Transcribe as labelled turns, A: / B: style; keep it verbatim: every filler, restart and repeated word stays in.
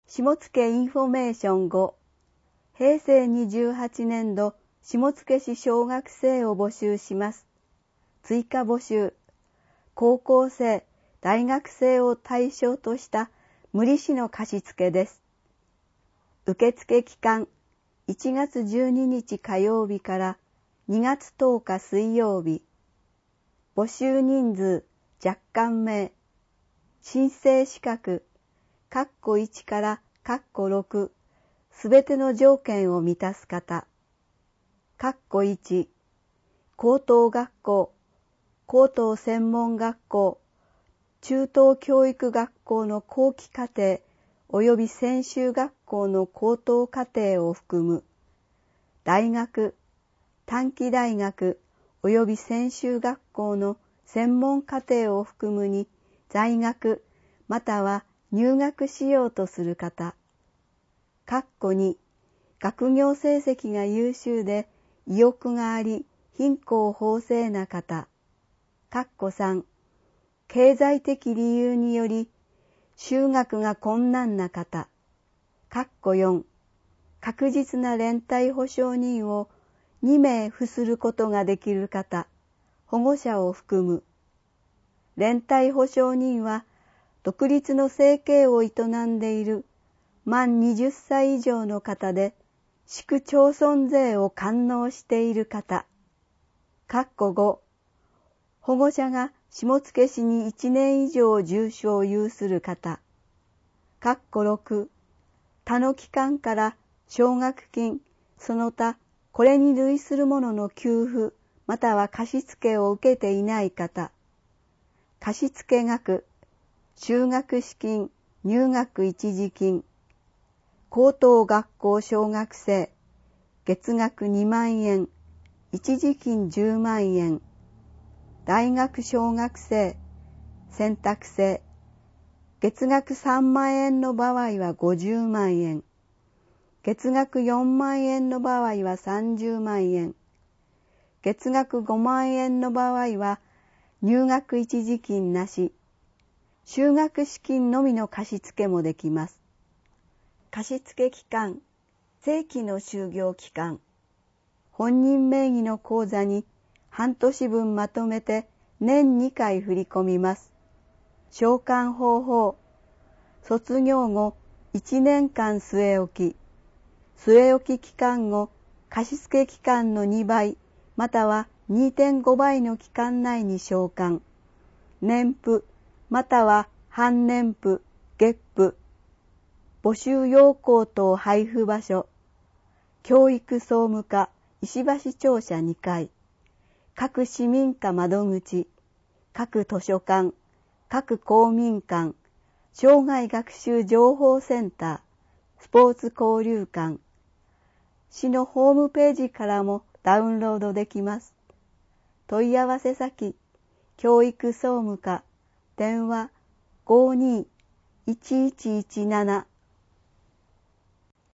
A: 下野インフォメーションご、へいせいにじゅうはちねんど下野市小学生を募集します。追加募集。高校生、大学生を対象とした無利子の貸付です。受付期間、いちがつじゅうににち火曜日からにがつとおか水曜日。募集人数、若干名。申請資格、カッコいちからカッコろく、すべての条件を満たす方。カッコいち、高等学校、高等専門学校、中等教育学校の後期課程及び専修学校の高等課程を含む、大学、短期大学及び専修学校の専門課程を含むに在学または入学しようとする方。カッコに、学業成績が優秀で意欲があり貧困法制な方。カッコさん、経済的理由により就学が困難な方。カッコよん、確実な連帯保証人をにめい付することができる方、保護者を含む。連帯保証人は独立の生計を営んでいる満はたち以上の方で、市区町村税を完納している方。カッコご、保護者が下野市にいちねん以上住所を有する方。カッコろく、他の機関から奨学金、その他これに類するものの給付、または貸付を受けていない方。貸付額、就学資金、入学一時金。高等学校小学生、月額にまんえん、一時金じゅうまんえん。大学小学生、選択制、月額さんまんえんの場合はごじゅうまんえん。月額よんまんえんの場合はさんじゅうまんえん。月額ごまんえんの場合は入学一時金なし。就学資金のみの貸付もできます。貸付期間、正規の就業期間。本人名義の口座に半年分まとめて年にかい振り込みます。償還方法。卒業後いちねんかん据え置き。据え置き期間後、貸付期間のにばい、または にてんごばいの期間内に償還。年付、または半年付、月付。募集要項等配布場所。教育総務課、石橋庁舎にかい。各市民課窓口、各図書館、各公民館、生涯学習情報センター、スポーツ交流館。市のホームページからもダウンロードできます。問い合わせ先、教育総務課、電話ごーにーいちいちいちなな